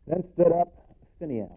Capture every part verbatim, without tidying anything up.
Then stood up Phinehas,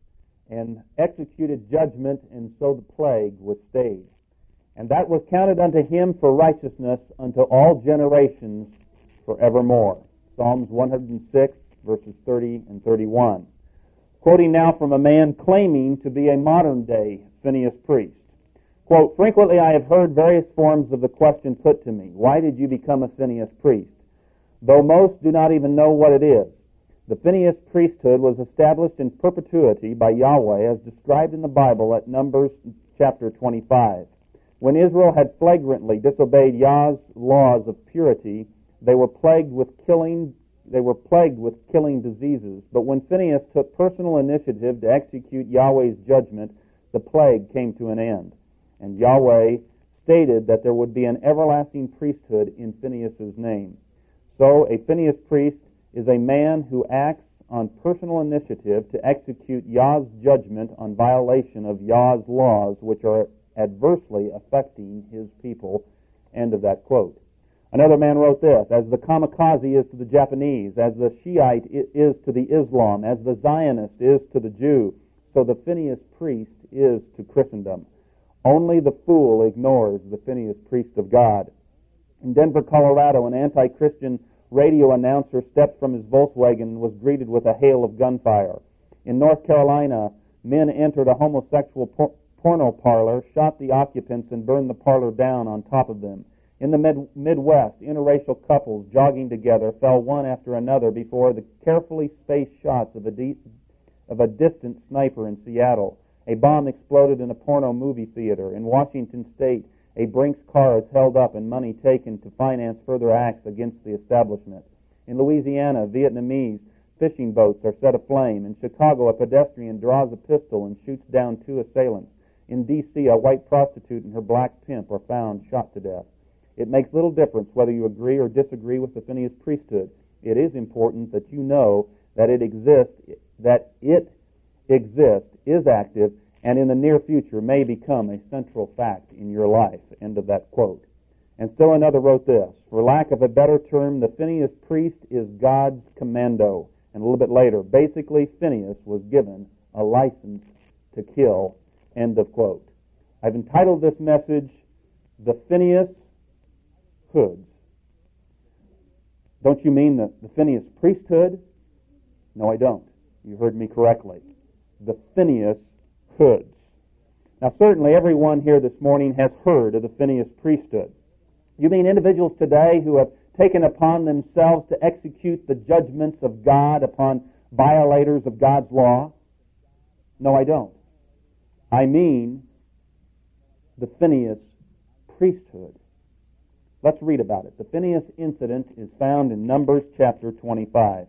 and executed judgment, and so the plague was stayed. And that was counted unto him for righteousness unto all generations forevermore. Psalms one hundred six, verses thirty and thirty-one. Quoting now from a man claiming to be a modern-day Phinehas priest. Quote, "Frequently I have heard various forms of the question put to me, why did you become a Phinehas priest? Though most do not even know what it is. The Phinehas priesthood was established in perpetuity by Yahweh as described in the Bible at Numbers chapter twenty-five. When Israel had flagrantly disobeyed Yah's laws of purity, they were plagued with killing they were plagued with killing diseases. But when Phinehas took personal initiative to execute Yahweh's judgment, the plague came to an end. And Yahweh stated that there would be an everlasting priesthood in Phinehas' name. So a Phinehas priest is a man who acts on personal initiative to execute Yah's judgment on violation of Yah's laws, which are adversely affecting his people." End of that quote. Another man wrote this, "As the kamikaze is to the Japanese, as the Shiite is to the Islam, as the Zionist is to the Jew, so the Phinehas priest is to Christendom. Only the fool ignores the Phinehas priest of God." In Denver, Colorado, an anti-Christian radio announcer stepped from his Volkswagen and was greeted with a hail of gunfire. In North Carolina, men entered a homosexual por- porno parlor, shot the occupants, and burned the parlor down on top of them. In the mid- Midwest, interracial couples jogging together fell one after another before the carefully spaced shots of a, de- of a distant sniper in Seattle. A bomb exploded in a porno movie theater. In Washington State, a Brinks car is held up and money taken to finance further acts against the establishment. In Louisiana, Vietnamese fishing boats are set aflame. In Chicago, a pedestrian draws a pistol and shoots down two assailants. In D C, a white prostitute and her black pimp are found shot to death. It makes little difference whether you agree or disagree with the Phinehas priesthood. It is important that you know that it exists, that it exists, is active, and in the near future may become a central fact in your life. End of that quote. And still another wrote this, "For lack of a better term, the Phinehas priest is God's commando." And a little bit later, basically, Phinehas was given a license to kill. End of quote. I've entitled this message, "The Phinehas Hoods." Don't you mean the, the Phinehas priesthood? No, I don't. You heard me correctly. The Phinehas Hoods. Now, certainly everyone here this morning has heard of the Phinehas priesthood. You mean individuals today who have taken upon themselves to execute the judgments of God upon violators of God's law? No, I don't. I mean the Phinehas priesthood. Let's read about it. The Phinehas incident is found in Numbers chapter twenty-five.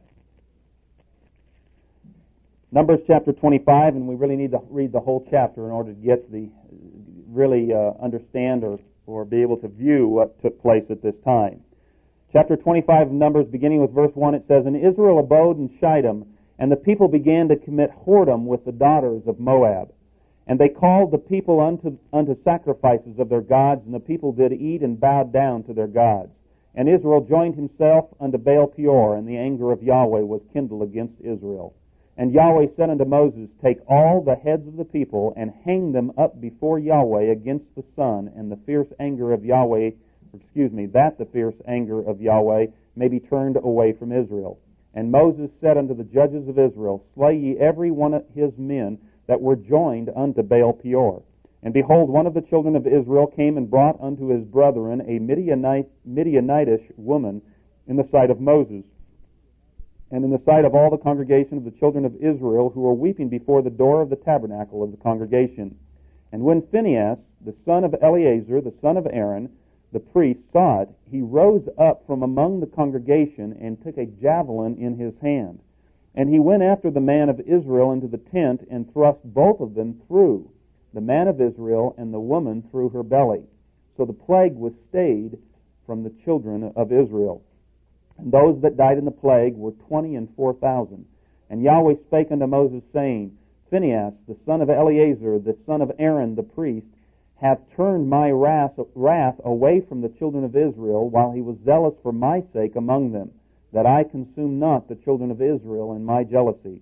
Numbers chapter twenty-five, and we really need to read the whole chapter in order to get the really uh, understand or, or be able to view what took place at this time. Chapter twenty-five of Numbers, beginning with verse one, it says, "And Israel abode in Shittim, and the people began to commit whoredom with the daughters of Moab. And they called the people unto, unto sacrifices of their gods, and the people did eat and bowed down to their gods. And Israel joined himself unto Baal Peor, and the anger of Yahweh was kindled against Israel. And Yahweh said unto Moses, Take all the heads of the people, and hang them up before Yahweh against the sun, and the fierce anger of Yahweh, excuse me, that the fierce anger of Yahweh may be turned away from Israel. And Moses said unto the judges of Israel, Slay ye every one of his men that were joined unto Baal Peor. And behold, one of the children of Israel came and brought unto his brethren a Midianite, Midianitish woman in the sight of Moses, and in the sight of all the congregation of the children of Israel, who were weeping before the door of the tabernacle of the congregation. And when Phinehas, the son of Eleazar, the son of Aaron, the priest, saw it, he rose up from among the congregation and took a javelin in his hand. And he went after the man of Israel into the tent and thrust both of them through, the man of Israel and the woman through her belly. So the plague was stayed from the children of Israel. And those that died in the plague were twenty and four thousand. And Yahweh spake unto Moses, saying, Phinehas, the son of Eleazar, the son of Aaron, the priest, hath turned my wrath, wrath away from the children of Israel, while he was zealous for my sake among them, that I consume not the children of Israel in my jealousy.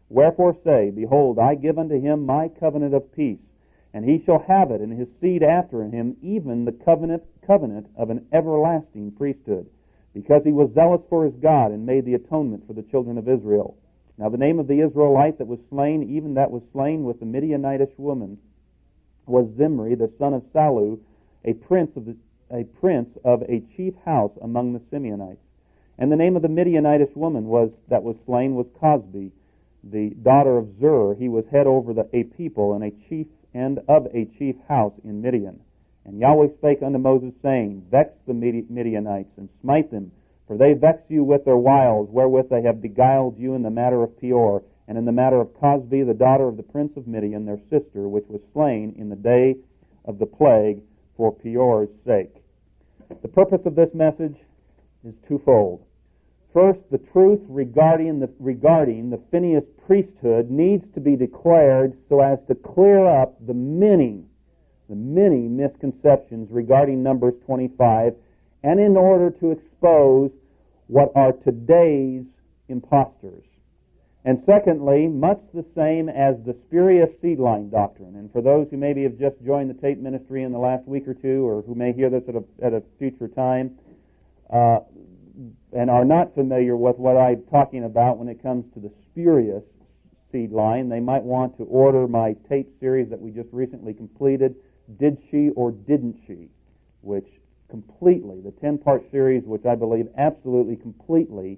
Wherefore say, Behold, I give unto him my covenant of peace, and he shall have it, and his seed after him, even the covenant covenant of an everlasting priesthood, because he was zealous for his God, and made the atonement for the children of Israel. Now the name of the Israelite that was slain, even that was slain with the Midianitish woman, was Zimri, the son of Salu, a prince of the, a prince of a chief house among the Simeonites. And the name of the Midianitish woman was that was slain was Cosbi, the daughter of Zur. He was head over the, a people and a chief and of a chief house in Midian. And Yahweh spake unto Moses, saying, Vex the Midianites, and smite them, for they vex you with their wiles, wherewith they have beguiled you in the matter of Peor, and in the matter of Cosbi, the daughter of the prince of Midian, their sister, which was slain in the day of the plague for Peor's sake. The purpose of this message is twofold. First, the truth regarding the, regarding the Phinehas priesthood needs to be declared so as to clear up the many, the many misconceptions regarding Numbers twenty-five, and in order to expose what are today's impostors. And secondly, much the same as the spurious seedline doctrine. And for those who maybe have just joined the Tate ministry in the last week or two, or who may hear this at a, at a future time, uh, and are not familiar with what I'm talking about when it comes to the spurious seed line, they might want to order my Tate series that we just recently completed, Did She or Didn't She? Which completely, the ten-part series, which I believe absolutely completely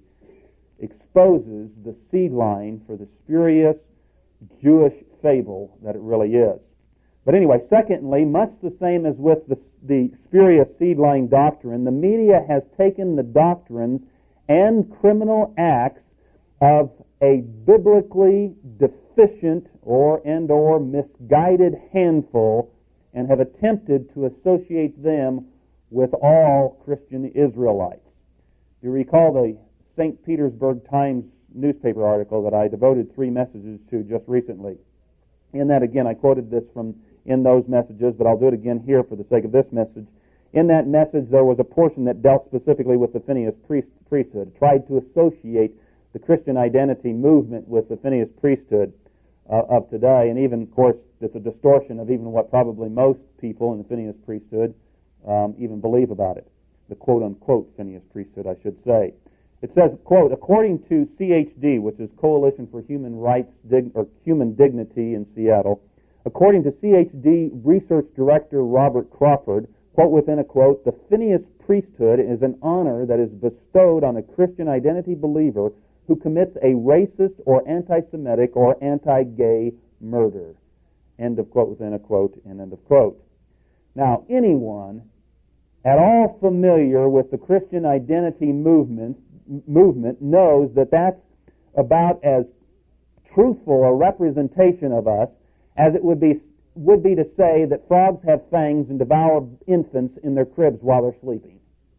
exposes the seed line for the spurious Jewish fable that it really is. But anyway, secondly, much the same as with the, the spurious seedline doctrine, the media has taken the doctrines and criminal acts of a biblically deficient or and or misguided handful and have attempted to associate them with all Christian Israelites. You recall the Saint Petersburg Times newspaper article that I devoted three messages to just recently. In that, again, I quoted this from in those messages, but I'll do it again here for the sake of this message. In that message, there was a portion that dealt specifically with the Phinehas priest, priesthood, tried to associate the Christian identity movement with the Phinehas priesthood uh, of today, and even, of course, it's a distortion of even what probably most people in the Phinehas priesthood um, even believe about it, the quote-unquote Phinehas priesthood, I should say. It says, quote, according to C H D, which is Coalition for Human Rights Dig- or Human Dignity in Seattle, according to C H D Research Director Robert Crawford, quote within a quote, the Phinehas priesthood is an honor that is bestowed on a Christian identity believer who commits a racist or anti-Semitic or anti-gay murder. End of quote within a quote, and end of quote. Now, anyone at all familiar with the Christian identity movement movement knows that that's about as truthful a representation of us as it would be would be to say that frogs have fangs and devour infants in their cribs while they're sleeping.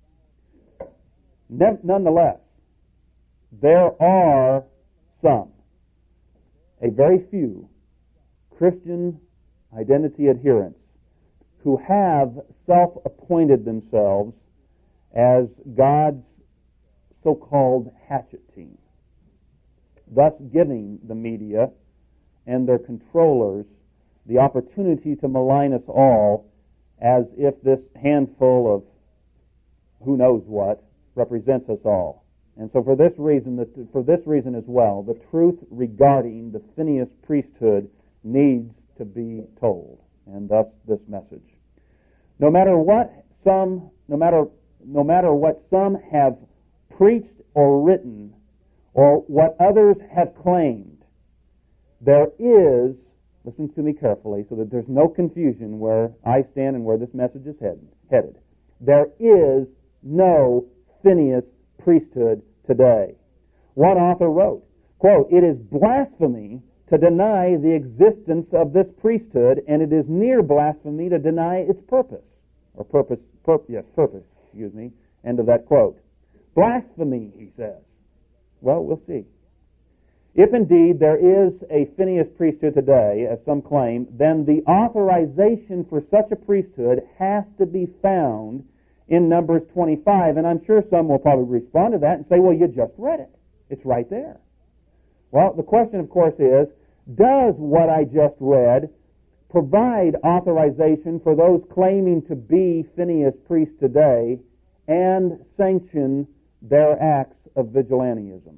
Nonetheless, there are some, a very few, Christian identity adherents who have self-appointed themselves as God's so-called hatchet team, thus giving the media and their controllers the opportunity to malign us all as if this handful of who knows what represents us all. And so for this reason, for this reason as well, the truth regarding the Phinehas priesthood needs to be told, and thus this message. No matter what some, no matter no matter what some have preached or written, or what others have claimed, there is, listen to me carefully so that there's no confusion where I stand and where this message is head, headed. There is no Phinehas priesthood today. One author wrote, quote, it is blasphemy to deny the existence of this priesthood, and it is near blasphemy to deny its purpose. Or purpose, pur- yes, purpose, excuse me, end of that quote. Blasphemy, he says. Well, we'll see. If indeed there is a Phinehas priesthood today, as some claim, then the authorization for such a priesthood has to be found in Numbers twenty-five, and I'm sure some will probably respond to that and say, well, you just read it. It's right there. Well, the question, of course, is, does what I just read provide authorization for those claiming to be Phineas priests today and sanction their acts of vigilantism?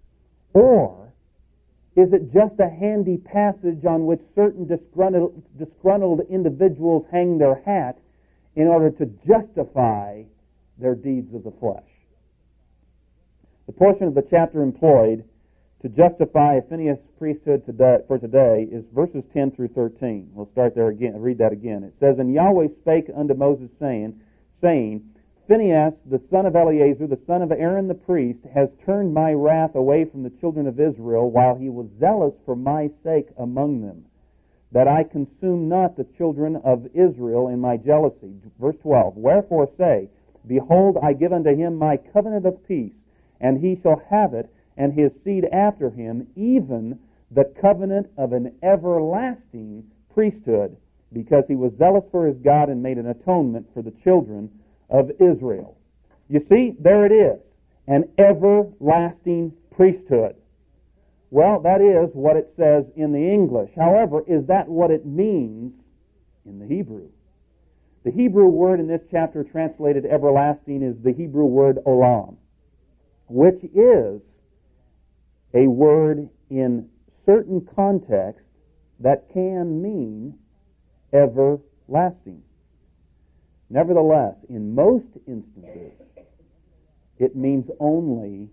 Or is it just a handy passage on which certain disgruntled, disgruntled individuals hang their hat in order to justify their deeds of the flesh? The portion of the chapter employed to justify Phineas' priesthood today, for today is verses ten through thirteen. We'll start there again. Read that again. It says, "And Yahweh spake unto Moses, saying, saying, Phinehas, the son of Eleazar, the son of Aaron the priest, has turned my wrath away from the children of Israel, while he was zealous for my sake among them, that I consume not the children of Israel in my jealousy." Verse twelve, "Wherefore say, Behold, I give unto him my covenant of peace, and he shall have it, and his seed after him, even the covenant of an everlasting priesthood, because he was zealous for his God and made an atonement for the children of Israel." You see, there it is, an everlasting priesthood. Well, that is what it says in the English. However, is that what it means in the Hebrew? The Hebrew word in this chapter translated everlasting is the Hebrew word olam, which is a word in certain contexts that can mean everlasting. Nevertheless, in most instances, it means only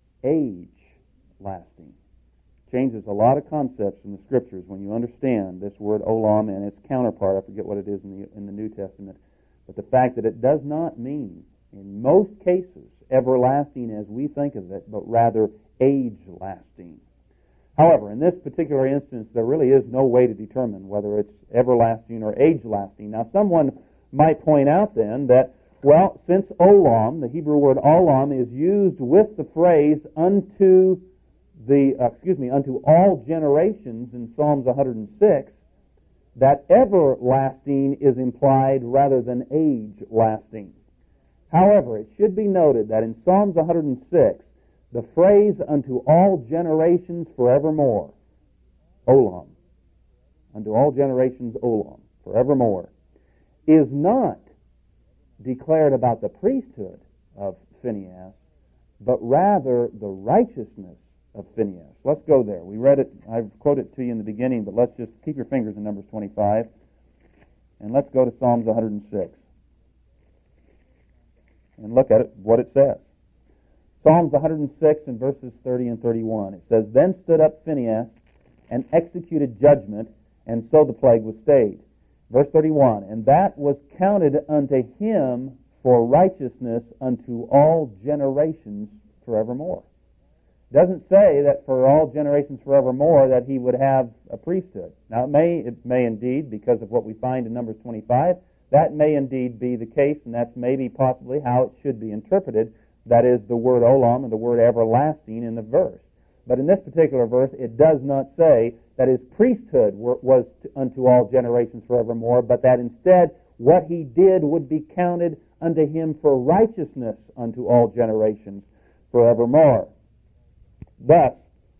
age-lasting. Changes a lot of concepts in the Scriptures when you understand this word olam and its counterpart. I forget what it is in the, in the New Testament. But the fact that it does not mean, in most cases, everlasting as we think of it, but rather age-lasting. However, in this particular instance, there really is no way to determine whether it's everlasting or age-lasting. Now, someone might point out then that, well, since olam, the Hebrew word olam, is used with the phrase unto the, uh, excuse me, unto all generations in Psalms one hundred six, that everlasting is implied rather than age-lasting. However, it should be noted that in Psalms one hundred six, the phrase unto all generations forevermore, olam, unto all generations olam, forevermore, is not declared about the priesthood of Phinehas, but rather the righteousness of Phinehas. Let's go there. We read it, I've quoted it to you in the beginning, but let's just keep your fingers in Numbers twenty-five, and let's go to Psalms one hundred six. And look at it, what it says. Psalms one hundred six and verses thirty and thirty-one. It says, "Then stood up Phinehas and executed judgment, and so the plague was stayed." Verse thirty-one, "And that was counted unto him for righteousness unto all generations forevermore." It doesn't say that for all generations forevermore that he would have a priesthood. Now it may, it may indeed, because of what we find in Numbers twenty-five, that may indeed be the case, and that's maybe possibly how it should be interpreted. That is the word olam and the word everlasting in the verse. But in this particular verse, it does not say that his priesthood was unto all generations forevermore, but that instead what he did would be counted unto him for righteousness unto all generations forevermore. Thus,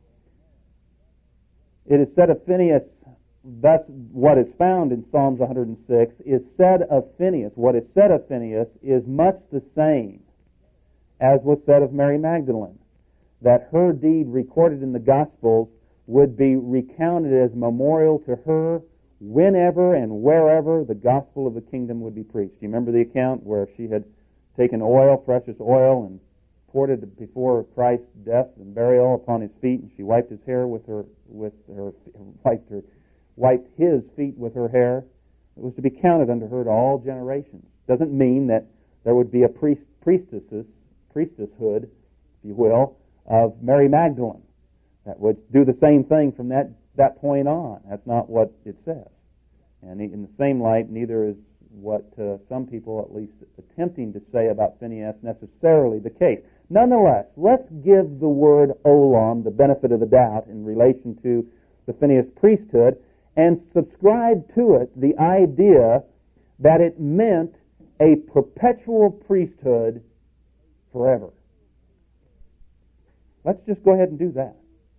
it is said of Phinehas, thus what is found in Psalms one hundred six is said of Phinehas. What is said of Phinehas is much the same as was said of Mary Magdalene, that her deed recorded in the Gospels would be recounted as memorial to her whenever and wherever the gospel of the kingdom would be preached. Do you remember the account where she had taken oil, precious oil, and poured it before Christ's death and burial upon his feet, and she wiped his hair with her, with her, wiped her, wiped his feet with her hair? It was to be counted unto her to all generations. Doesn't mean that there would be a priest, priestesses, priestesshood, if you will, of Mary Magdalene that would do the same thing from that, that point on. That's not what it says. And in the same light, neither is what uh, some people, at least attempting to say about Phinehas, necessarily the case. Nonetheless, let's give the word olam the benefit of the doubt in relation to the Phinehas priesthood and subscribe to it the idea that it meant a perpetual priesthood forever. Let's just go ahead and do that.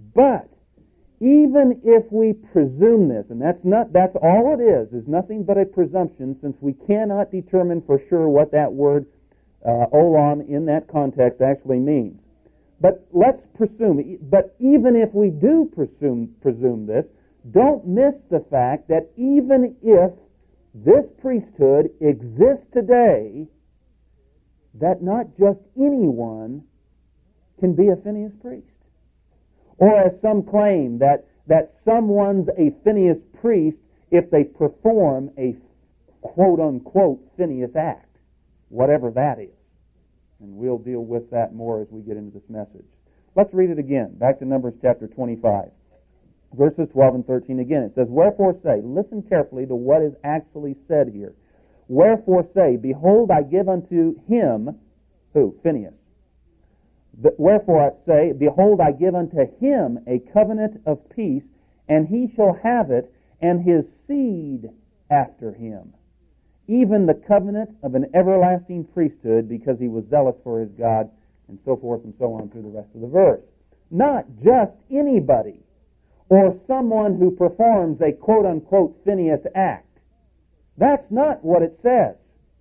But even if we presume this, and that's not that's all it is, is nothing but a presumption, since we cannot determine for sure what that word uh, olam in that context actually means. But let's presume, but even if we do presume, presume this, don't miss the fact that even if this priesthood exists today, that not just anyone can be a Phineas priest. Or as some claim, that, that someone's a Phineas priest if they perform a quote-unquote Phineas act, whatever that is. And we'll deal with that more as we get into this message. Let's read it again. Back to Numbers chapter twenty-five. Verses twelve and thirteen again. It says, Wherefore say, listen carefully to what is actually said here. Wherefore say, Behold, I give unto him, who? Phineas. Wherefore I say, Behold, I give unto him a covenant of peace, and he shall have it, and his seed after him, even the covenant of an everlasting priesthood, because he was zealous for his God, and so forth and so on through the rest of the verse. Not just anybody, or someone who performs a quote-unquote Phineas act. That's not what it says.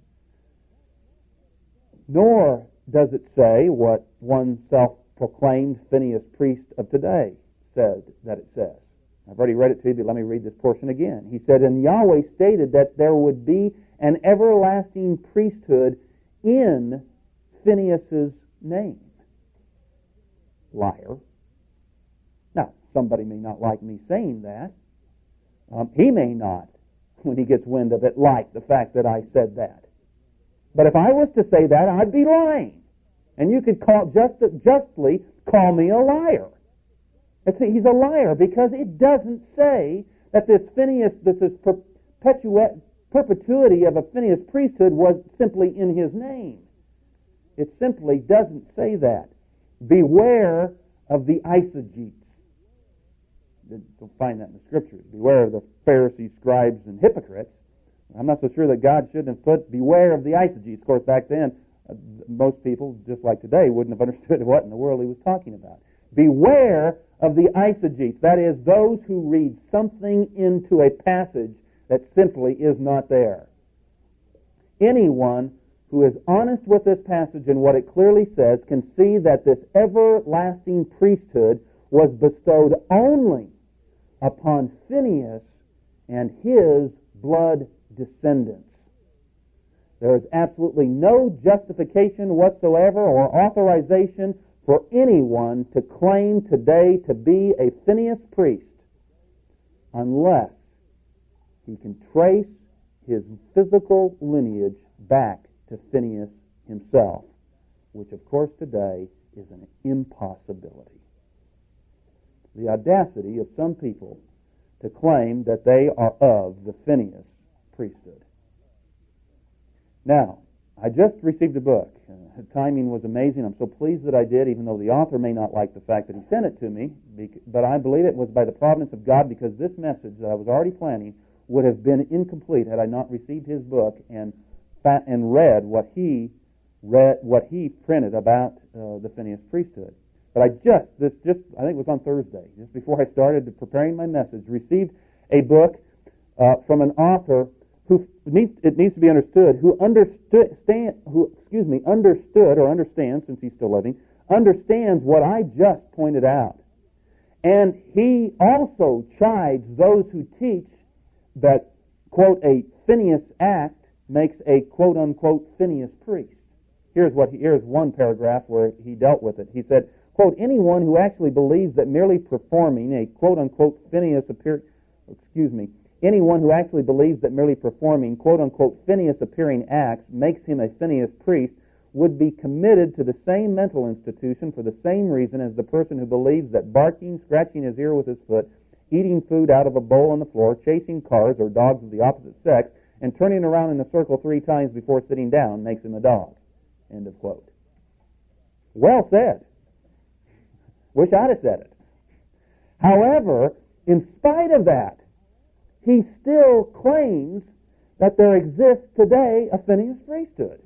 Nor does it say what one self-proclaimed Phineas priest of today said that it says. I've already read it to you, but let me read this portion again. He said, And Yahweh stated that there would be an everlasting priesthood in Phineas's name. Liar. Now, somebody may not like me saying that. Um, he may not, when he gets wind of it, like the fact that I said that. But if I was to say that, I'd be lying. And you could call just, justly call me a liar. See, he's a liar because it doesn't say that this Phineas, this is perpetua- perpetuity of a Phineas priesthood was simply in his name. It simply doesn't say that. Beware of the eisegetes. You'll find that in the Scriptures. Beware of the Pharisees, scribes, and hypocrites. I'm not so sure that God shouldn't have put beware of the eisegetes. Of course, back then, uh, most people, just like today, wouldn't have understood what in the world he was talking about. Beware of the eisegetes. That is, those who read something into a passage that simply is not there. Anyone who is honest with this passage and what it clearly says can see that this everlasting priesthood was bestowed only upon Phineas and his blood descendants. There is absolutely no justification whatsoever or authorization for anyone to claim today to be a Phineas priest unless he can trace his physical lineage back to Phineas himself, which of course today is an impossibility. The audacity of some people to claim that they are of the Phineas priesthood. Now, I just received a book. Uh, the timing was amazing. I'm so pleased that I did, even though the author may not like the fact that he sent it to me. But I believe it was by the providence of God, because this message that I was already planning would have been incomplete had I not received his book and and read what he read, what he printed about uh, the Phineas priesthood. But I just this just I think it was on Thursday, just before I started preparing my message, received a book uh, from an author who needs it needs to be understood, who understood stand, who excuse me understood or understands, since he's still living, understands what I just pointed out, and he also chides those who teach that quote a Phineas act makes a quote unquote Phineas priest. Here's what he, here's one paragraph where he dealt with it. He said, quote, anyone who actually believes that merely performing a quote unquote Phineas appear excuse me Anyone who actually believes that merely performing quote-unquote Phineas-appearing acts makes him a Phineas priest would be committed to the same mental institution for the same reason as the person who believes that barking, scratching his ear with his foot, eating food out of a bowl on the floor, chasing cars or dogs of the opposite sex, and turning around in a circle three times before sitting down makes him a dog. End of quote. Well said. Wish I'd have said it. However, in spite of that, he still claims that there exists today a Phineas priesthood.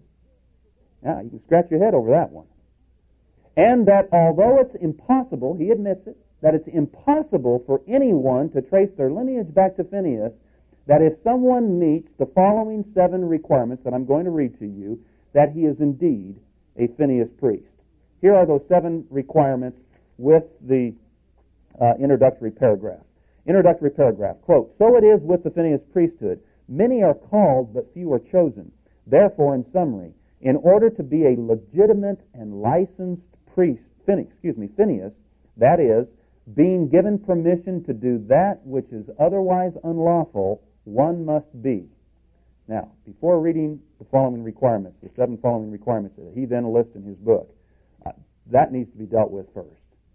Now, you can scratch your head over that one. And that although it's impossible, he admits it, that it's impossible for anyone to trace their lineage back to Phinehas, that if someone meets the following seven requirements that I'm going to read to you, that he is indeed a Phinehas priest. Here are those seven requirements with the uh, introductory paragraph. Introductory paragraph, quote, "So it is with the Phinehas priesthood. Many are called, but few are chosen. Therefore, in summary, in order to be a legitimate and licensed priest, Phinehas, excuse me, Phinehas, that is, being given permission to do that which is otherwise unlawful, one must be." Now, before reading the following requirements, the seven following requirements that he then lists in his book, uh, that needs to be dealt with first.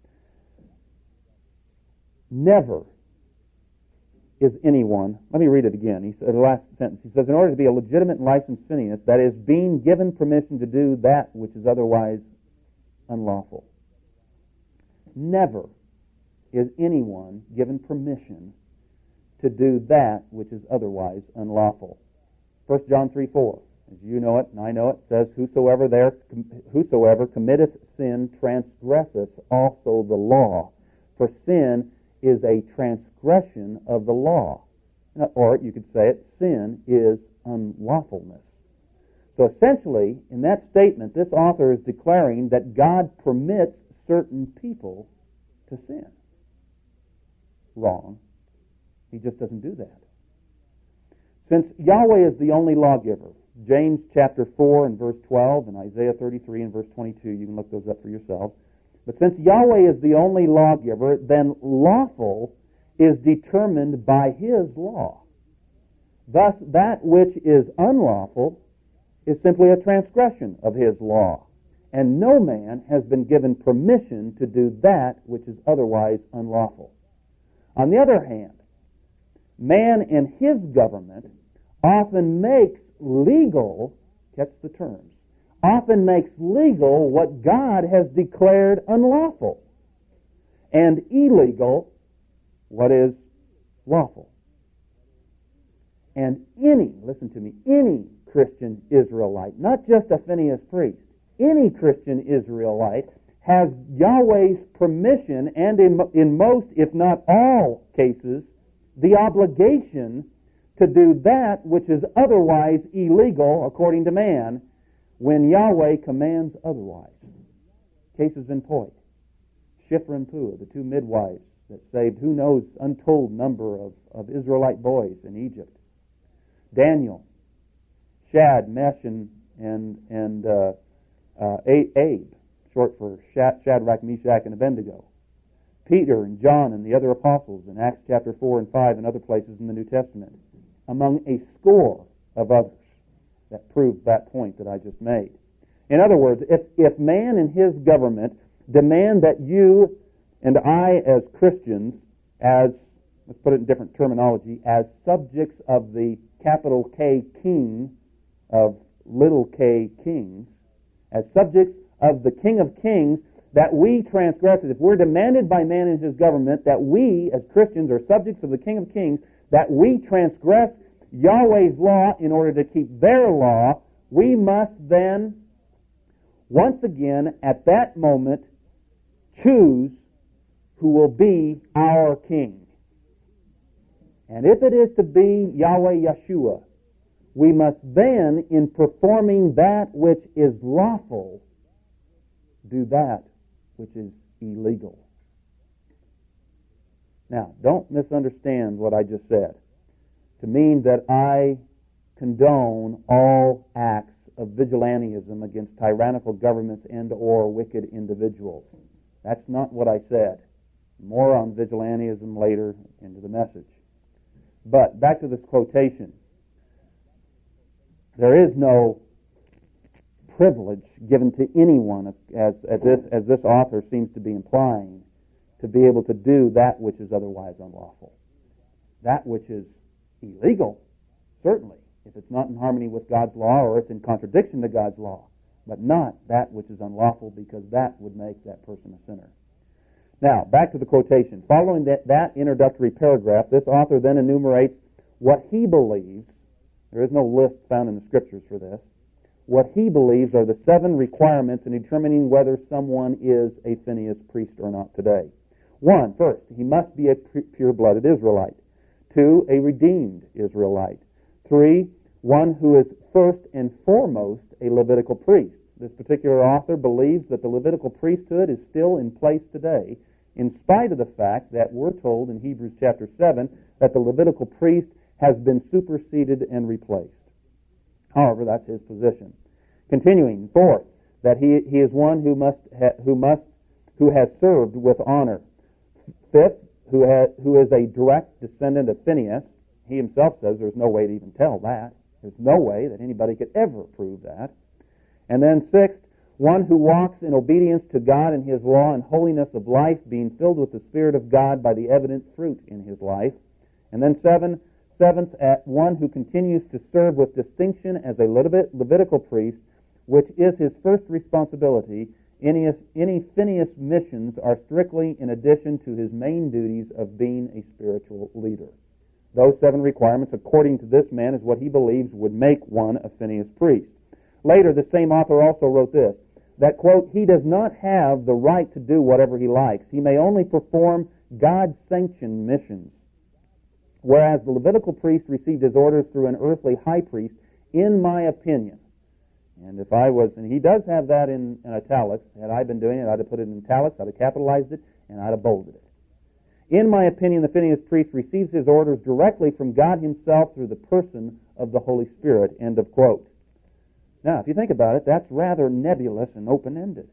Never is anyone, let me read it again, he said, the last sentence, he says, in order to be a legitimate and licensed Phinehas, that is, being given permission to do that which is otherwise unlawful. Never is anyone given permission to do that which is otherwise unlawful. First John three four, as you know it and I know it, says, Whosoever there, whosoever committeth sin transgresseth also the law, for sin is a transgression of the law. Or you could say it, sin is unlawfulness. So essentially, in that statement, this author is declaring that God permits certain people to sin. Wrong. He just doesn't do that. Since Yahweh is the only lawgiver, James chapter four and verse twelve and Isaiah thirty-three and verse twenty-two, you can look those up for yourselves. But since Yahweh is the only lawgiver, then lawful is determined by His law. Thus, that which is unlawful is simply a transgression of His law. And no man has been given permission to do that which is otherwise unlawful. On the other hand, man in his government often makes legal, catch the terms, often makes legal what God has declared unlawful, and illegal what is lawful. And any, listen to me, any Christian Israelite, not just a Phinehas priest, any Christian Israelite has Yahweh's permission and in, in most, if not all cases, the obligation to do that which is otherwise illegal according to man when Yahweh commands otherwise. Cases in point. Shiphrah and Puah, the two midwives that saved who knows untold number of, of Israelite boys in Egypt. Daniel, Shad, Mesh, and, and, and uh, uh, Abe, short for Shadrach, Meshach, and Abednego. Peter and John and the other apostles in Acts chapter four and five and other places in the New Testament, among a score of others that prove that point that I just made. In other words, if, if man and his government demand that you and I as Christians, as, let's put it in different terminology, as subjects of the capital K King of little k kings, as subjects of the King of Kings, that we transgress it. If we're demanded by man and his government that we, as Christians, are subjects of the King of Kings, that we transgress Yahweh's law in order to keep their law, we must then, once again, at that moment, choose who will be our king. And if it is to be Yahweh Yeshua, we must then, in performing that which is lawful, do that which is illegal. Now, don't misunderstand what I just said to mean that I condone all acts of vigilantism against tyrannical governments and or wicked individuals. That's not what I said. More on vigilantism later into the message. But back to this quotation. There is no privilege given to anyone, as, as, this, as this author seems to be implying, to be able to do that which is otherwise unlawful. That which is illegal, certainly, if it's not in harmony with God's law or it's in contradiction to God's law, but not that which is unlawful, because that would make that person a sinner. Now, back to the quotation. Following that, that introductory paragraph, this author then enumerates what he believes, there is no list found in the Scriptures for this, what he believes are the seven requirements in determining whether someone is a Phinehas priest or not today. One, first, he must be a pure-blooded Israelite. Two, a redeemed Israelite. Three, one who is first and foremost a Levitical priest. This particular author believes that the Levitical priesthood is still in place today, in spite of the fact that we're told in Hebrews chapter seven that the Levitical priest has been superseded and replaced. However, that's his position. Continuing, fourth, that he he is one who must ha, who must who has served with honor. Fifth, who has who is a direct descendant of Phinehas. He himself says there's no way to even tell that. There's no way that anybody could ever prove that. And then sixth, one who walks in obedience to God and His law and holiness of life, being filled with the Spirit of God by the evident fruit in his life. And then seven, seventh, at one who continues to serve with distinction as a Levit- Levitical priest, which is his first responsibility. Any, any Phinehas missions are strictly in addition to his main duties of being a spiritual leader. Those seven requirements, according to this man, is what he believes would make one a Phinehas priest. Later, the same author also wrote this, that, quote, he does not have the right to do whatever he likes. He may only perform God-sanctioned missions. Whereas the Levitical priest received his orders through an earthly high priest, in my opinion. And if I was, and he does have that in, in italics, had I been doing it, I'd have put it in italics, I'd have capitalized it, and I'd have bolded it. In my opinion, the Phinehas priest receives his orders directly from God himself through the person of the Holy Spirit, end of quote. Now, if you think about it, that's rather nebulous and open-ended.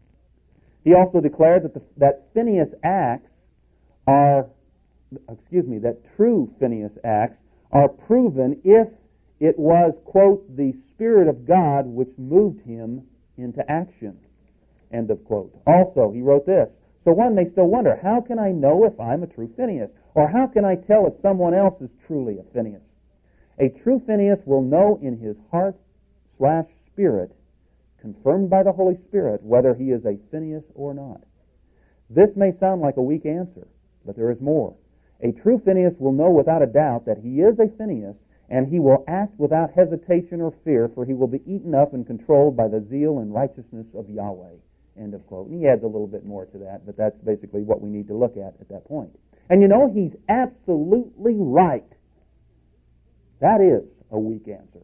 He also declared that, the, that Phinehas acts are, excuse me, that true Phinehas acts are proven if it was, quote, the Spirit of God which moved him into action, end of quote. Also, he wrote this, so one may still wonder, how can I know if I'm a true Phinehas? Or how can I tell if someone else is truly a Phinehas? A true Phinehas will know in his heart slash spirit, confirmed by the Holy Spirit, whether he is a Phinehas or not. This may sound like a weak answer, but there is more. A true Phinehas will know without a doubt that he is a Phinehas, and he will act without hesitation or fear, for he will be eaten up and controlled by the zeal and righteousness of Yahweh. End of quote. And he adds a little bit more to that, but that's basically what we need to look at at that point. And you know, he's absolutely right. That is a weak answer.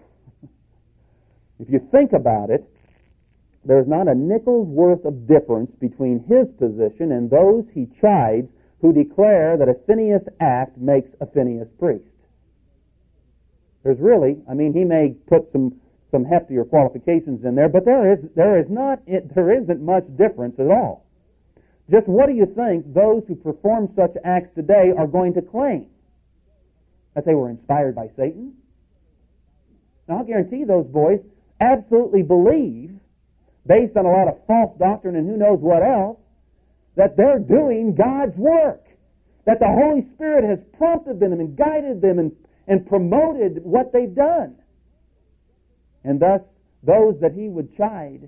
If you think about it, there's not a nickel's worth of difference between his position and those he chides who declare that a Phinehas act makes a Phinehas priest. There's really, I mean, he may put some, some heftier qualifications in there, but there is there is not it, there isn't much difference at all. Just what do you think those who perform such acts today are going to claim? That they were inspired by Satan? Now, I'll guarantee those boys absolutely believe, based on a lot of false doctrine and who knows what else, that they're doing God's work. That the Holy Spirit has prompted them and guided them and, and promoted what they've done. And thus, those that he would chide,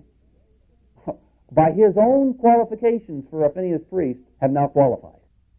by his own qualifications for a Phinehas priest, have now qualified.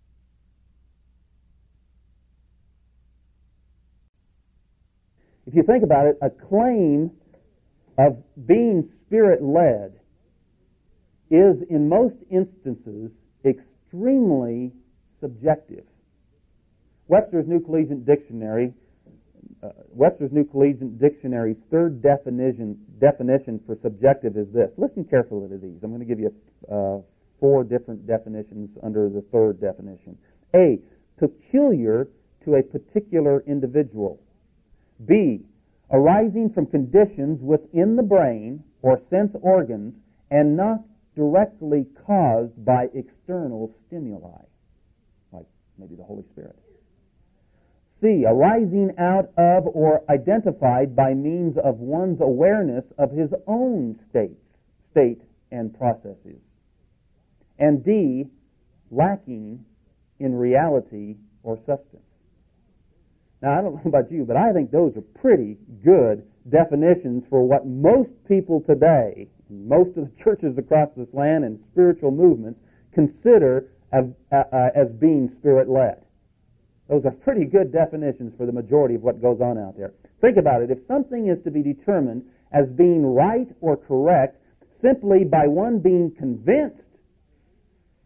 If you think about it, a claim of being Spirit-led is, in most instances, extremely subjective. Webster's New Collegiate Dictionary, uh, Webster's New Collegiate Dictionary's third definition definition for subjective is this. Listen carefully to these. I'm going to give you uh, four different definitions under the third definition. A, peculiar to a particular individual. B, arising from conditions within the brain or sense organs and not directly caused by external stimuli, like maybe the Holy Spirit. C, arising out of or identified by means of one's awareness of his own state, state and processes. And D, lacking in reality or substance. Now, I don't know about you, but I think those are pretty good definitions for what most people today, most of the churches across this land and spiritual movements, consider as, uh, as being Spirit-led. Those are pretty good definitions for the majority of what goes on out there. Think about it. If something is to be determined as being right or correct simply by one being convinced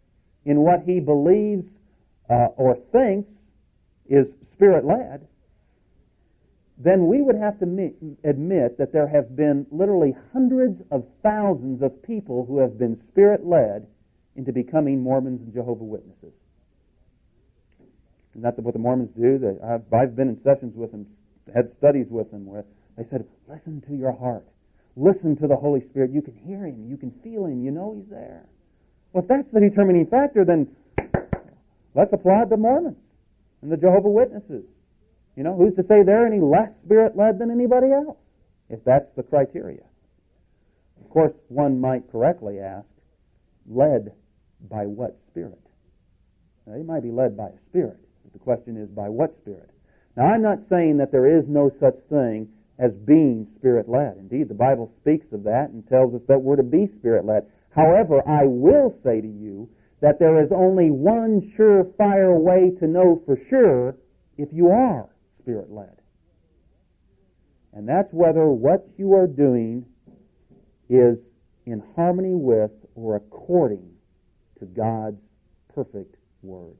in what he believes uh, or thinks is Spirit-led, then we would have to admit, admit that there have been literally hundreds of thousands of people who have been Spirit-led into becoming Mormons and Jehovah's Witnesses. Isn't that what the Mormons do? They, I've, I've been in sessions with them, had studies with them, where they said, listen to your heart. Listen to the Holy Spirit. You can hear Him. You can feel Him. You know He's there. Well, if that's the determining factor, then let's applaud the Mormons and the Jehovah's Witnesses. You know, who's to say they're any less Spirit-led than anybody else, if that's the criteria? Of course, one might correctly ask, led by what Spirit? Now, they might be led by a Spirit, but the question is, by what Spirit? Now, I'm not saying that there is no such thing as being Spirit-led. Indeed, the Bible speaks of that and tells us that we're to be Spirit-led. However, I will say to you that there is only one surefire way to know for sure if you are Spirit-led. And that's whether what you are doing is in harmony with or according to God's perfect Word.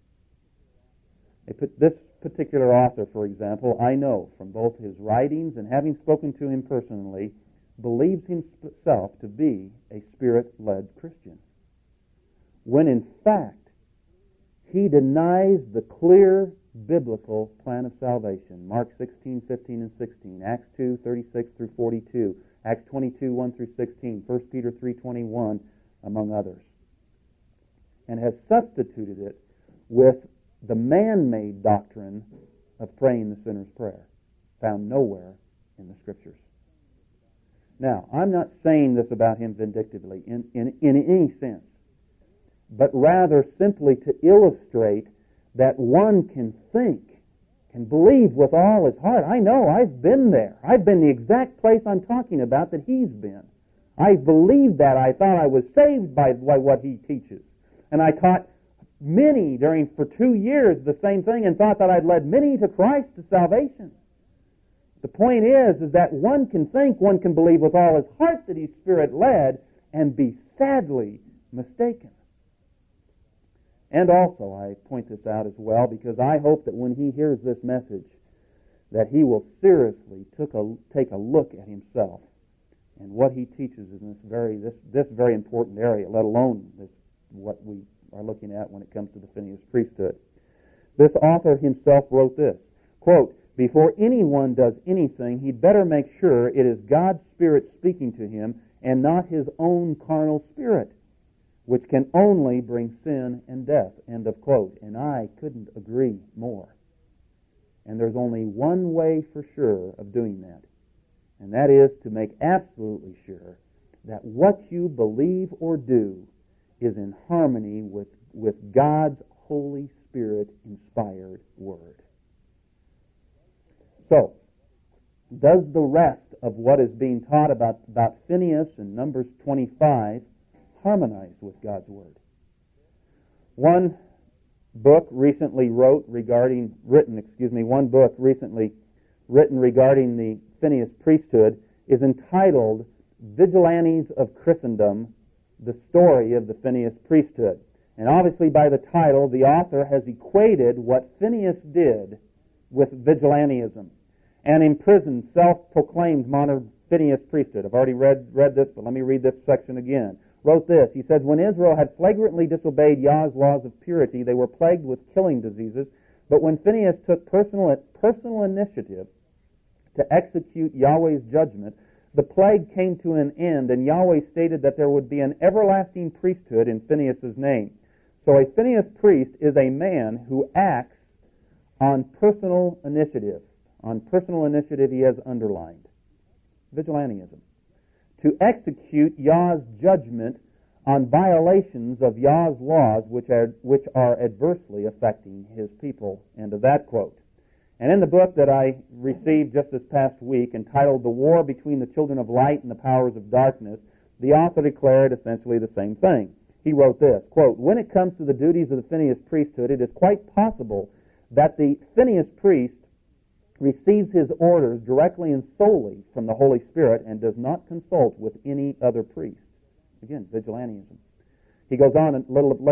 This particular author, for example, I know from both his writings and having spoken to him personally, believes himself to be a Spirit-led Christian, when in fact he denies the clear biblical plan of salvation. Mark sixteen, fifteen, and sixteen, Acts two, thirty-six through forty-two, Acts twenty-two, one through sixteen, First Peter three, twenty-one, among others, and has substituted it with the man-made doctrine of praying the sinner's prayer, found nowhere in the Scriptures. Now, I'm not saying this about him vindictively in, in, in any sense, but rather simply to illustrate that one can think, can believe with all his heart. I know, I've been there. I've been the exact place I'm talking about that he's been. I believed that. I thought I was saved by, by what he teaches. And I taught many during, for two years, the same thing, and thought that I'd led many to Christ, to salvation. The point is, is that one can think, one can believe with all his heart that he's Spirit-led, and be sadly mistaken. And also, I point this out as well, because I hope that when he hears this message, that he will seriously took a, take a look at himself and what he teaches in this very this, this very important area, let alone this, what we are looking at when it comes to the Phineas priesthood. This author himself wrote this, quote, "Before anyone does anything, he'd better make sure it is God's Spirit speaking to him and not his own carnal spirit, which can only bring sin and death," end of quote. And I couldn't agree more. And there's only one way for sure of doing that, and that is to make absolutely sure that what you believe or do is in harmony with, with God's Holy Spirit-inspired Word. So, does the rest of what is being taught about, about Phineas in Numbers twenty-five harmonize with God's Word? One book recently wrote regarding, written, excuse me, one book recently written regarding the Phineas priesthood is entitled Vigilantes of Christendom, the Story of the Phineas Priesthood. And obviously by the title, the author has equated what Phineas did with vigilantism and imprisoned self-proclaimed modern Phineas priesthood. I've already read, read this, but let me read this section again. Wrote this. He says, "When Israel had flagrantly disobeyed Yah's laws of purity, they were plagued with killing diseases. But when Phineas took personal, personal initiative to execute Yahweh's judgment, the plague came to an end, and Yahweh stated that there would be an everlasting priesthood in Phineas's name." So a Phineas priest is a man who acts on personal initiative. On personal initiative he has underlined vigilantism. To execute Yah's judgment on violations of Yah's laws which are, which are adversely affecting his people. End of that quote. And in the book that I received just this past week, entitled The War Between the Children of Light and the Powers of Darkness, the author declared essentially the same thing. He wrote this, quote, "When it comes to the duties of the Phineas priesthood, it is quite possible that the Phineas priest receives his orders directly and solely from the Holy Spirit and does not consult with any other priest." Again, vigilantism. He goes on a little later.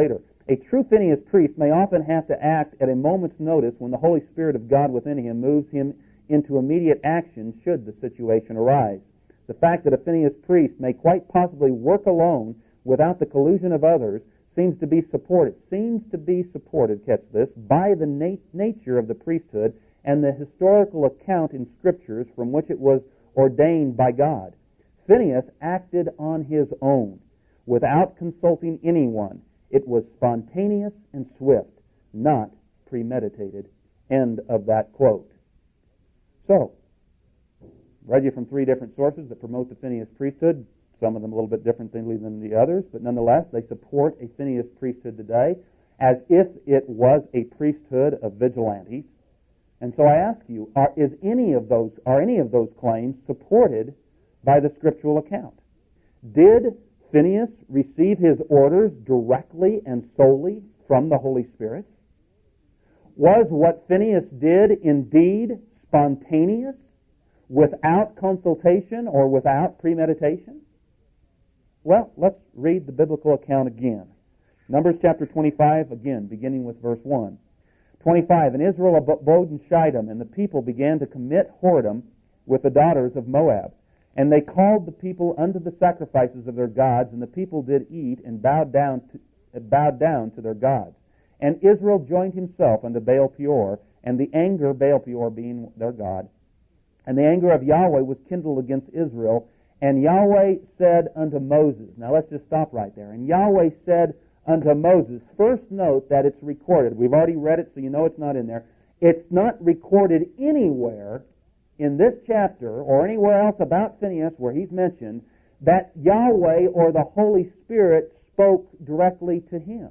A true Phineas priest may often have to act at a moment's notice when the Holy Spirit of God within him moves him into immediate action should the situation arise. The fact that a Phineas priest may quite possibly work alone without the collusion of others seems to be supported, seems to be supported, catch this, by the nat- nature of the priesthood and the historical account in Scriptures from which it was ordained by God. Phineas acted on his own, without consulting anyone. It was spontaneous and swift, not premeditated. End of that quote. So, read you from three different sources that promote the Phineas priesthood, some of them a little bit differently than the others, but nonetheless, they support a Phineas priesthood today as if it was a priesthood of vigilantes. And so I ask you, are, is any of those, are any of those claims supported by the scriptural account? Did Phineas receive his orders directly and solely from the Holy Spirit? Was what Phineas did indeed spontaneous, without consultation or without premeditation? Well, let's read the biblical account again. Numbers chapter twenty-five, again, beginning with verse one. twenty-five, And Israel abode in Shittim, and the people began to commit whoredom with the daughters of Moab. And they called the people unto the sacrifices of their gods, and the people did eat and bowed down to, bowed down to their gods. And Israel joined himself unto Baal Peor, and the anger, Baal Peor being their god, and the anger of Yahweh was kindled against Israel. And Yahweh said unto Moses, now let's just stop right there. And Yahweh said unto Moses, first note that it's recorded. We've already read it, so you know it's not in there. It's not recorded anywhere in this chapter or anywhere else about Phineas where he's mentioned that Yahweh or the Holy Spirit spoke directly to him.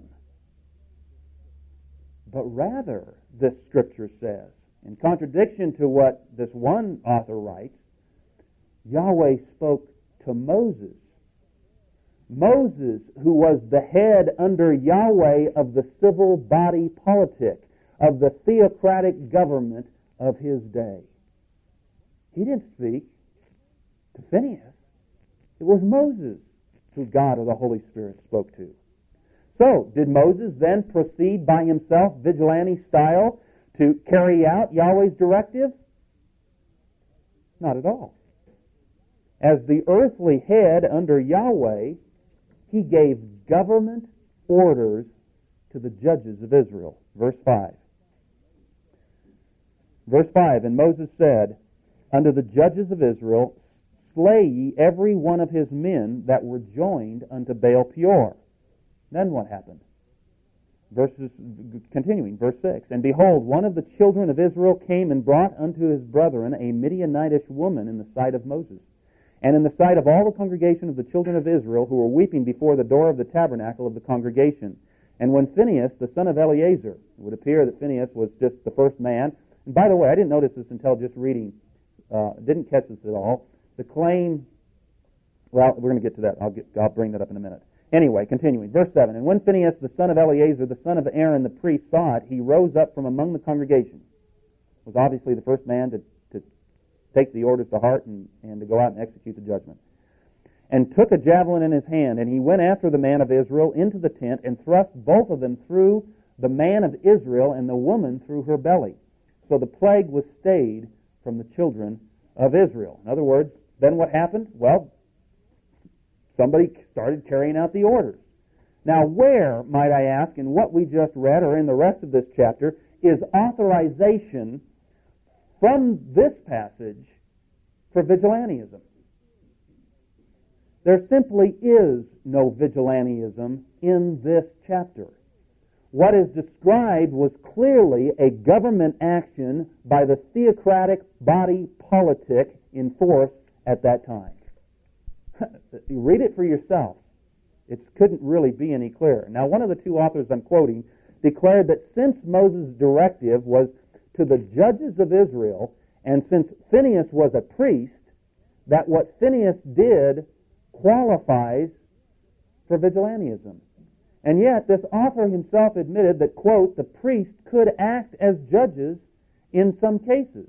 But rather, this scripture says, in contradiction to what this one author writes, Yahweh spoke to Moses. Moses, who was the head under Yahweh of the civil body politic, of the theocratic government of his day. He didn't speak to Phineas. It was Moses who God or the Holy Spirit spoke to. So, did Moses then proceed by himself, vigilante style, to carry out Yahweh's directive? Not at all. As the earthly head under Yahweh, he gave government orders to the judges of Israel. Verse five. Verse five, And Moses said unto the judges of Israel, Slay ye every one of his men that were joined unto Baal Peor. Then what happened? Verses, continuing, verse six. And behold, one of the children of Israel came and brought unto his brethren a Midianitish woman in the sight of Moses, and in the sight of all the congregation of the children of Israel, who were weeping before the door of the tabernacle of the congregation. And when Phinehas, the son of Eleazar, it would appear that Phinehas was just the first man. And by the way, I didn't notice this until just reading. Uh, didn't catch this at all. The claim, well, we're going to get to that. I'll, get, I'll bring that up in a minute. Anyway, continuing. Verse seven. And when Phinehas, the son of Eleazar, the son of Aaron, the priest, saw it, he rose up from among the congregation. Was obviously the first man to, to take the orders to heart and, and to go out and execute the judgment. And took a javelin in his hand, and he went after the man of Israel into the tent and thrust both of them through the man of Israel and the woman through her belly. So the plague was stayed from the children of Israel. In other words, then what happened? Well, somebody started carrying out the orders. Now, where, might I ask, in what we just read or in the rest of this chapter, is authorization from this passage for vigilantism? There simply is no vigilantism in this chapter. What is described was clearly a government action by the theocratic body politic in force at that time. Read it for yourself. It couldn't really be any clearer. Now, one of the two authors I'm quoting declared that since Moses' directive was to the judges of Israel, and since Phinehas was a priest, that what Phinehas did qualifies for vigilantism. And yet, this author himself admitted that, quote, the priest could act as judges in some cases.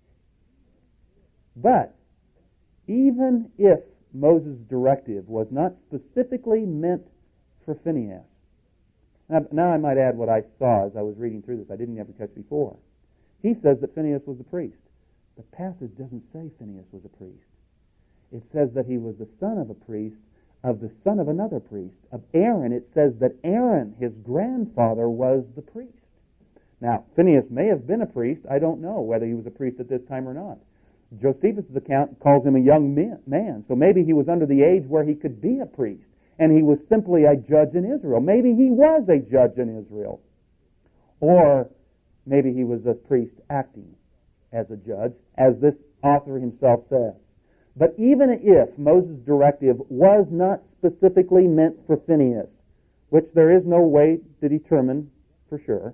But, even if Moses' directive was not specifically meant for Phinehas, Now, now I might add what I saw as I was reading through this. I didn't ever catch before. He says that Phinehas was a priest. The passage doesn't say Phinehas was a priest. It says that he was the son of a priest, of the son of another priest. Of Aaron, it says that Aaron, his grandfather, was the priest. Now, Phinehas may have been a priest. I don't know whether he was a priest at this time or not. Josephus' account calls him a young man, so maybe he was under the age where he could be a priest, and he was simply a judge in Israel. Maybe he was a judge in Israel. Or maybe he was a priest acting as a judge, as this author himself says. But even if Moses' directive was not specifically meant for Phinehas, which there is no way to determine for sure,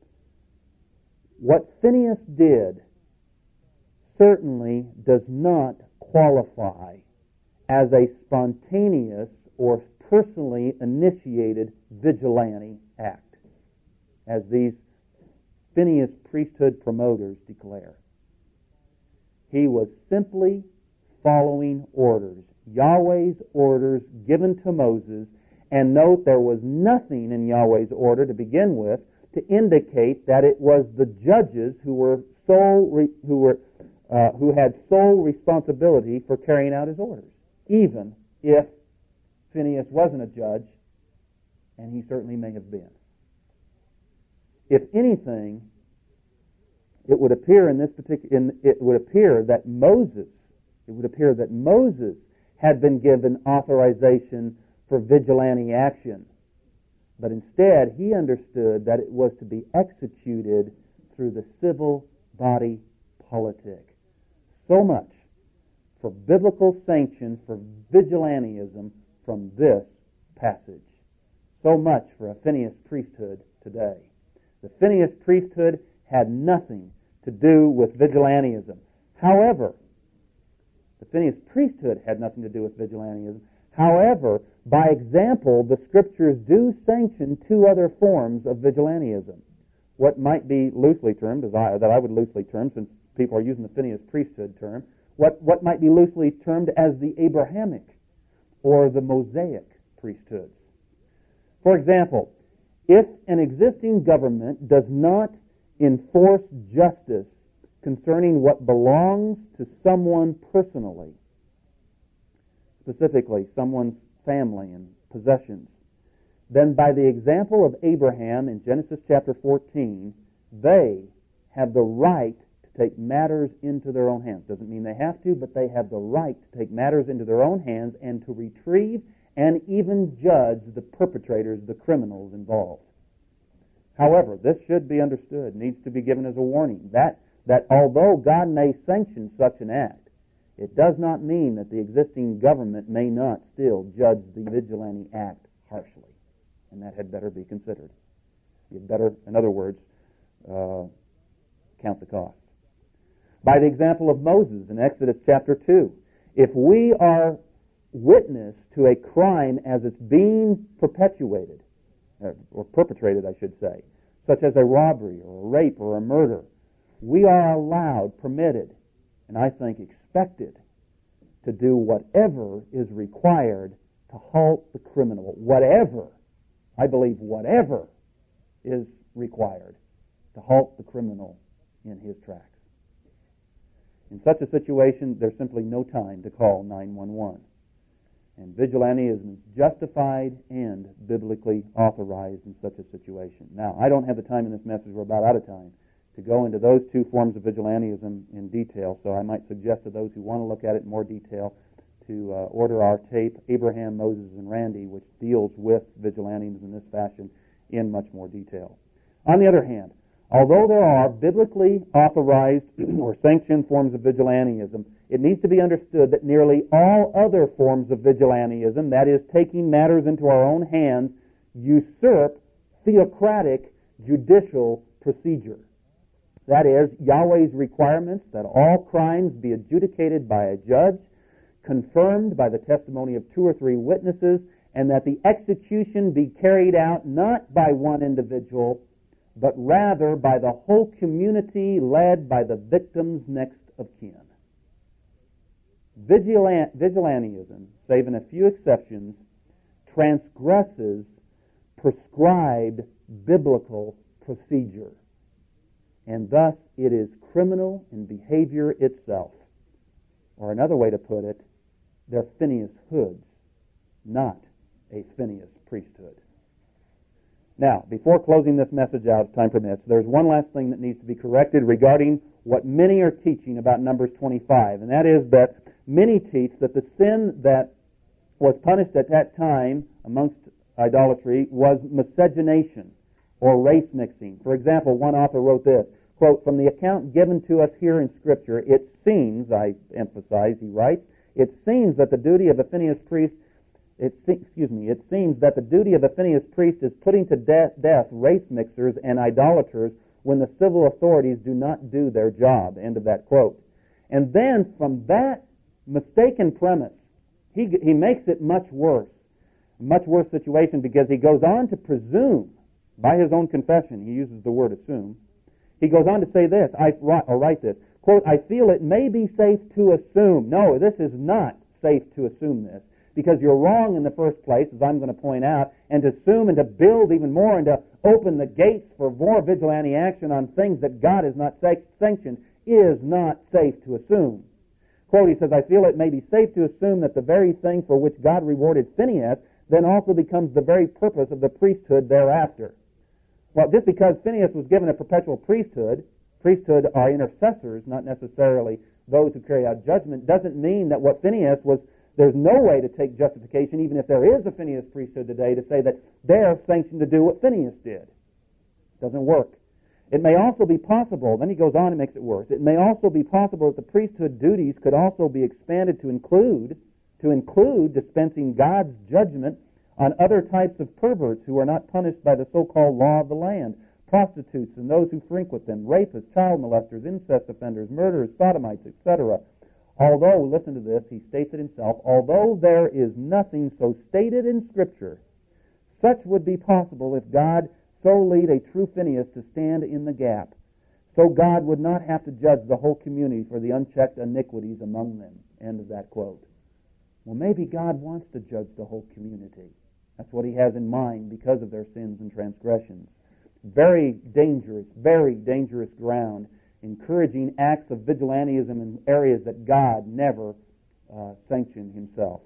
what Phinehas did certainly does not qualify as a spontaneous or personally initiated vigilante act, as these Phinehas priesthood promoters declare. He was simply following orders, Yahweh's orders given to Moses, and note there was nothing in Yahweh's order to begin with to indicate that it was the judges who were sole re, who were uh, who had sole responsibility for carrying out his orders, even if Phinehas wasn't a judge, and he certainly may have been. If anything, it would appear in this particular in, it would appear that Moses it would appear that Moses had been given authorization for vigilante action. But instead, he understood that it was to be executed through the civil body politic. So much for biblical sanction for vigilantism from this passage. So much for a Phinehas priesthood today. The Phinehas priesthood had nothing to do with vigilantism. However, the Phinehas priesthood had nothing to do with vigilantism. However, by example, the Scriptures do sanction two other forms of vigilantism. What might be loosely termed, as I, that I would loosely term, since people are using the Phinehas priesthood term, what, what might be loosely termed as the Abrahamic or the Mosaic priesthoods. For example, if an existing government does not enforce justice concerning what belongs to someone personally, specifically someone's family and possessions, then by the example of Abraham in Genesis chapter fourteen, they have the right to take matters into their own hands. Doesn't mean they have to, but they have the right to take matters into their own hands and to retrieve and even judge the perpetrators, the criminals involved. However, this should be understood, needs to be given as a warning, that, that although God may sanction such an act, it does not mean that the existing government may not still judge the vigilante act harshly. And that had better be considered. You'd better, in other words, uh, count the cost. By the example of Moses in Exodus chapter two, if we are witness to a crime as it's being perpetuated, or perpetrated, I should say, such as a robbery or a rape or a murder, we are allowed, permitted, and I think expected to do whatever is required to halt the criminal. Whatever, I believe whatever is required to halt the criminal in his tracks. In such a situation, there's simply no time to call nine one one. And vigilantism is justified and biblically authorized in such a situation. Now, I don't have the time in this message, we're about out of time, to go into those two forms of vigilantism in detail, so I might suggest to those who want to look at it in more detail to uh, order our tape, Abraham, Moses, and Randy, which deals with vigilantism in this fashion in much more detail. On the other hand, although there are biblically authorized or sanctioned forms of vigilantism, it needs to be understood that nearly all other forms of vigilantism, that is, taking matters into our own hands, usurp theocratic judicial procedure. That is, Yahweh's requirements that all crimes be adjudicated by a judge, confirmed by the testimony of two or three witnesses, and that the execution be carried out not by one individual, but rather by the whole community led by the victim's next of kin. Vigilant, vigilantism, save in a few exceptions, transgresses prescribed biblical procedure. And thus it is criminal in behavior itself. Or another way to put it, they're Phinehas hoods, not a Phinehas priesthood. Now, before closing this message out, if time permits, there's one last thing that needs to be corrected regarding what many are teaching about Numbers twenty-five, and that is that many teach that the sin that was punished at that time amongst idolatry was miscegenation or race mixing. For example, one author wrote this, quote, "From the account given to us here in Scripture, it seems," I emphasize, he writes, "it seems that the duty of a Phinehas priest It, excuse me, it seems that the duty of a Phinehas priest is putting to death, death race mixers and idolaters when the civil authorities do not do their job." End of that quote. And then from that mistaken premise, he, he makes it much worse, a much worse situation, because he goes on to presume, by his own confession, he uses the word assume, he goes on to say this, I, I'll write this, quote, "I feel it may be safe to assume." No, this is not safe to assume this. Because you're wrong in the first place, as I'm going to point out, and to assume and to build even more and to open the gates for more vigilante action on things that God has not sanctioned is not safe to assume. Quote, he says, "I feel it may be safe to assume that the very thing for which God rewarded Phinehas then also becomes the very purpose of the priesthood thereafter." Well, just because Phinehas was given a perpetual priesthood, priesthood are intercessors, not necessarily those who carry out judgment, doesn't mean that what Phinehas was. There's no way to take justification, even if there is a Phinehas priesthood today, to say that they're sanctioned to do what Phinehas did. It doesn't work. It may also be possible, then he goes on and makes it worse, it may also be possible that the priesthood duties could also be expanded to include, to include dispensing God's judgment on other types of perverts who are not punished by the so-called law of the land, prostitutes and those who frequent them, rapists, child molesters, incest offenders, murderers, sodomites, et cetera. Although, listen to this, he states it himself, although there is nothing so stated in Scripture, such would be possible if God so lead a true Phinehas to stand in the gap. So God would not have to judge the whole community for the unchecked iniquities among them. End of that quote. Well, maybe God wants to judge the whole community. That's what he has in mind because of their sins and transgressions. Very dangerous, very dangerous ground, encouraging acts of vigilantism in areas that God never uh, sanctioned himself.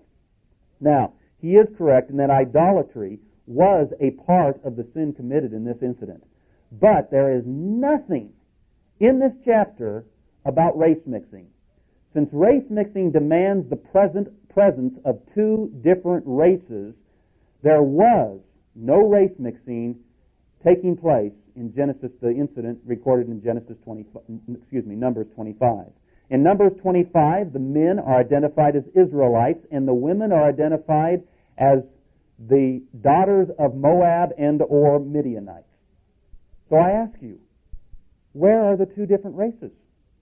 Now, he is correct in that idolatry was a part of the sin committed in this incident. But there is nothing in this chapter about race mixing. Since race mixing demands the present presence of two different races, there was no race mixing taking place in Genesis, the incident recorded in Genesis twenty, excuse me, Numbers twenty-five. In Numbers twenty-five, the men are identified as Israelites, and the women are identified as the daughters of Moab and or Midianites. So I ask you, where are the two different races?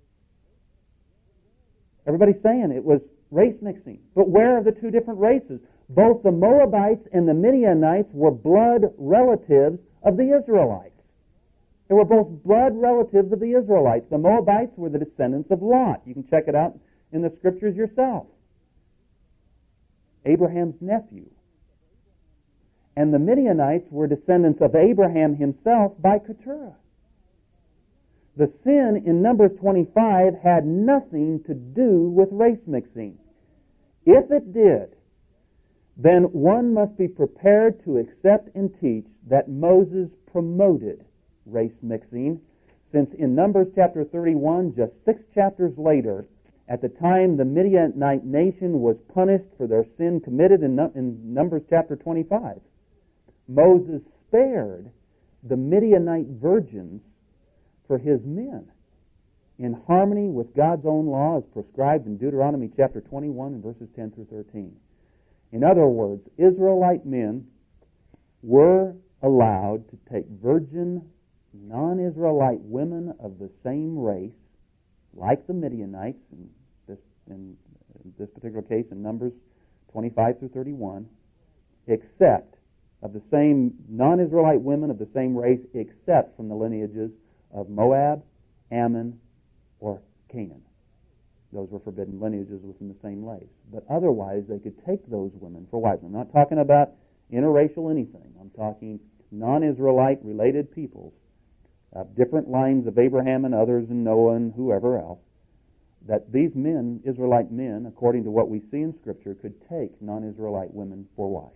Everybody's saying it was race mixing, but where are the two different races? Both the Moabites and the Midianites were blood relatives of the Israelites. They were both blood relatives of the Israelites. The Moabites were the descendants of Lot. You can check it out in the Scriptures yourself. Abraham's nephew. And the Midianites were descendants of Abraham himself by Keturah. The sin in Numbers twenty-five had nothing to do with race mixing. If it did, then one must be prepared to accept and teach that Moses promoted race mixing, since in Numbers chapter thirty-one, just six chapters later, at the time the Midianite nation was punished for their sin committed in, in Numbers chapter twenty-five, Moses spared the Midianite virgins for his men in harmony with God's own law as prescribed in Deuteronomy chapter twenty-one and verses ten through thirteen. In other words, Israelite men were allowed to take virgin, non-Israelite women of the same race, like the Midianites, in this, in this particular case in Numbers twenty-five through thirty-one, except of the same non-Israelite women of the same race, except from the lineages of Moab, Ammon, or Canaan. Those were forbidden lineages within the same race. But otherwise, they could take those women for wives. I'm not talking about interracial anything, I'm talking non-Israelite related peoples, uh, different lines of Abraham and others and Noah and whoever else, that these men, Israelite men, according to what we see in Scripture, could take non-Israelite women for wife.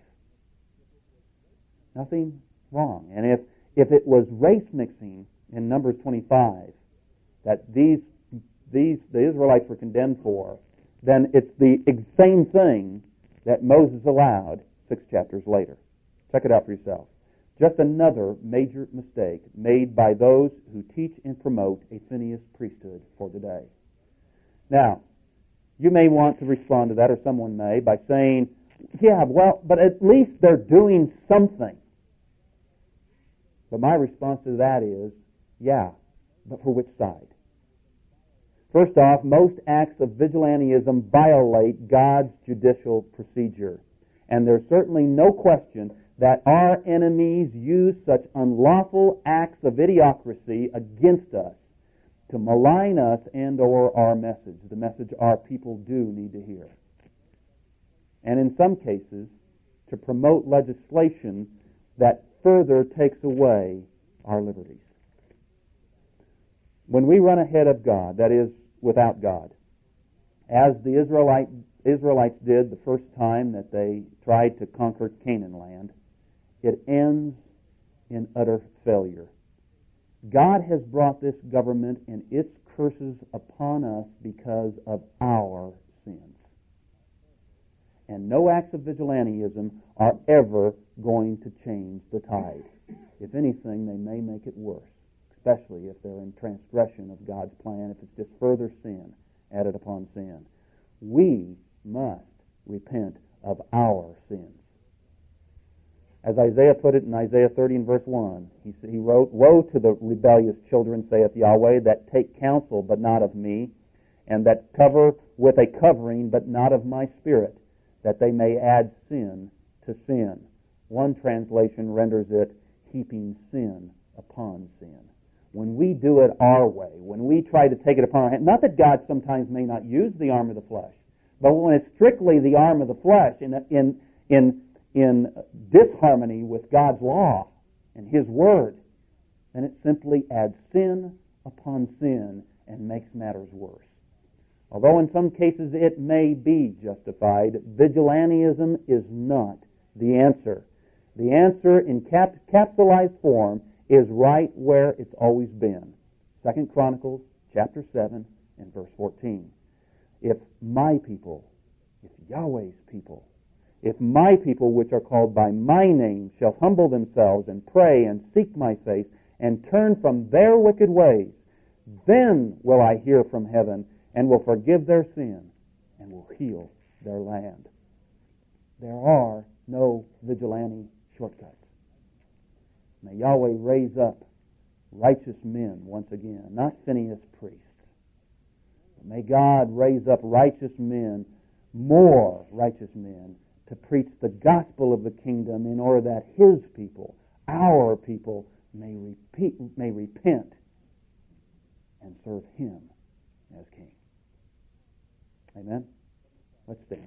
Nothing wrong. And if, if it was race mixing in Numbers twenty-five that these, these the Israelites were condemned for, then it's the same thing that Moses allowed six chapters later. Check it out for yourself. Just another major mistake made by those who teach and promote a Phinehas priesthood for today. Now, you may want to respond to that, or someone may, by saying, yeah, well, but at least they're doing something. But my response to that is, yeah, but for which side? First off, most acts of vigilantism violate God's judicial procedure. And there's certainly no question that our enemies use such unlawful acts of idiocracy against us to malign us and or our message, the message our people do need to hear. And in some cases, to promote legislation that further takes away our liberties. When we run ahead of God, that is, without God, as the Israelite, Israelites did the first time that they tried to conquer Canaan land, it ends in utter failure. God has brought this government and its curses upon us because of our sins. And no acts of vigilantism are ever going to change the tide. If anything, they may make it worse, especially if they're in transgression of God's plan, if it's just further sin added upon sin. We must repent of our sins. As Isaiah put it in Isaiah thirty and verse one, he, he wrote, "Woe to the rebellious children, saith Yahweh, that take counsel, but not of me, and that cover with a covering, but not of my spirit, that they may add sin to sin." One translation renders it, heaping sin upon sin. When we do it our way, when we try to take it upon our hand, not that God sometimes may not use the arm of the flesh, but when it's strictly the arm of the flesh in in in in disharmony with God's law and His Word, then it simply adds sin upon sin and makes matters worse. Although in some cases it may be justified, vigilantism is not the answer. The answer in cap- capsulized form is right where it's always been. Second Chronicles chapter seven and verse fourteen. If my people, if Yahweh's people, if my people which are called by my name shall humble themselves and pray and seek my face and turn from their wicked ways, then will I hear from heaven and will forgive their sin and will heal their land. There are no vigilante shortcuts. May Yahweh raise up righteous men once again, not Phinehas priests. But may God raise up righteous men, more righteous men, to preach the gospel of the kingdom in order that His people, our people, may repeat, may repent and serve Him as King. Amen? Let's stand.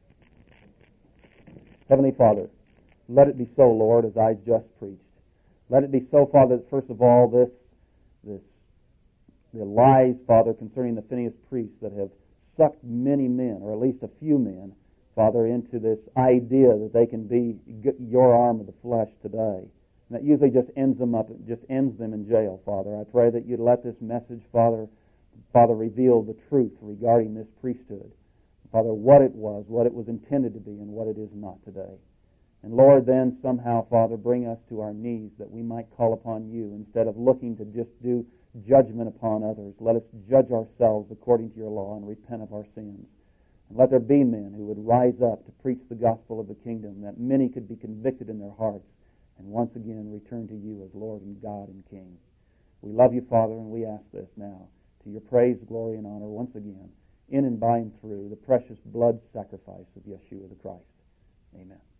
Heavenly Father, let it be so, Lord, as I just preached. Let it be so, Father, that first of all, this, this, the lies, Father, concerning the Phinehas priests that have sucked many men, or at least a few men, Father, into this idea that they can be your arm of the flesh today. And that usually just ends them up, just ends them in jail, Father. I pray that you'd let this message, Father, Father, reveal the truth regarding this priesthood. Father, what it was, what it was intended to be, and what it is not today. And Lord, then somehow, Father, bring us to our knees that we might call upon you instead of looking to just do judgment upon others. Let us judge ourselves according to your law and repent of our sins. And let there be men who would rise up to preach the gospel of the kingdom, that many could be convicted in their hearts and once again return to you as Lord and God and King. We love you, Father, and we ask this now to your praise, glory, and honor once again, in and by and through the precious blood sacrifice of Yeshua the Christ. Amen.